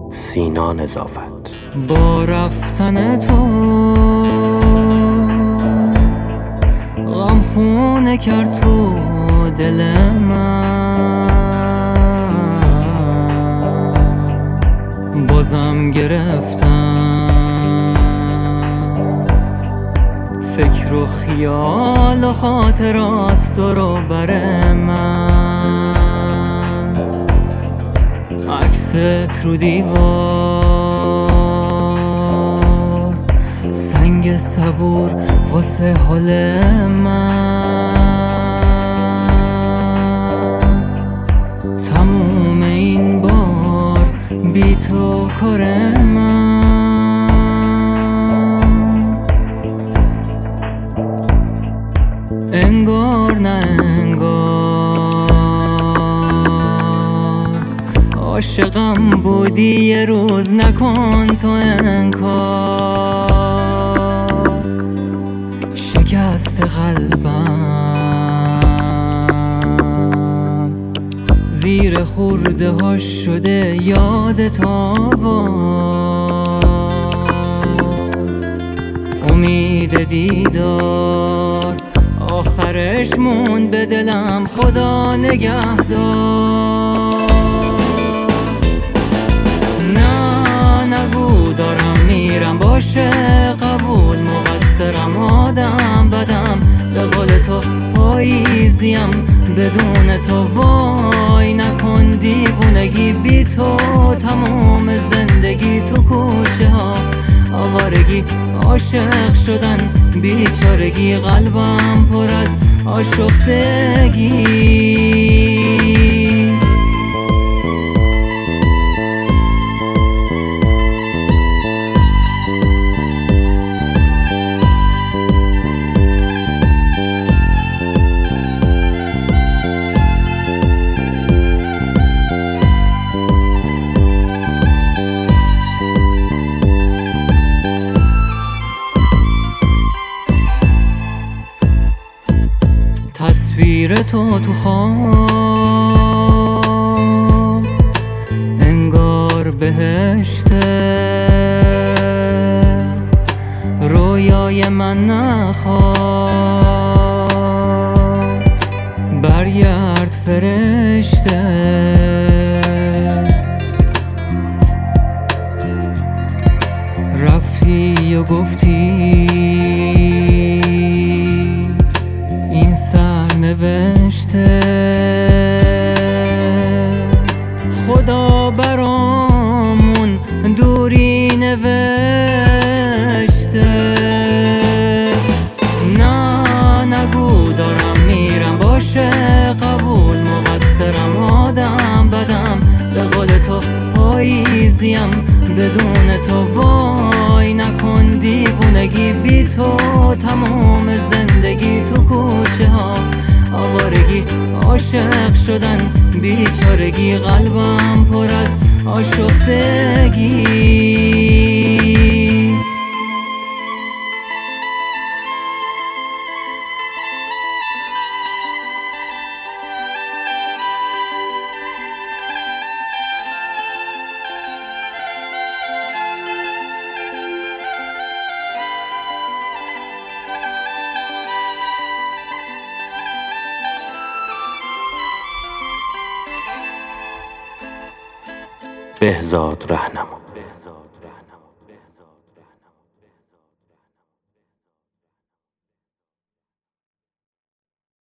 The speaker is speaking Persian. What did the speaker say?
سینا نظافت. با رفتن تو غم خونه کرد تو دل من، بازم گرفتم فکر و خیال و خاطرات دور و بر من، عکست رو دیوار سنگ صبور واسه حال من، تموم این بار بی تو کار من، انگار نه انگار عاشقم بودی یه روز نکن تو انکار، شکست قلبم زیر خورده ها شده یادت آوار، امید دیدار آخرش موند به دلم خدا نگهدار. نگو دارم میرم باشه قبول، مقصرم آدم بدم به قول تو پاییزیم بدون تو، وای نکن دیوونگی بی تو، تمام زندگی تو کوچه ها آوارگی، عاشق شدن بیچارگی، قلبم پر از آشفتگی. تصویر تو تو خواب انگار بهشته، رویای من نخواب برگرد فرشته، رفتی و گفتی این سرنوشته، خدا برامون دوری نوشته. نگو دارم میرم باشه قبول، مقصرم آدم بدم به قول تو پاییزیم بدون تو، وای نکن دیوونگی بی تو، تمام زندگی تو کوچه ها آوارگی، عاشق شدن بیچارگی، قلبم پر از آشفتگی. بهزاد رهنما.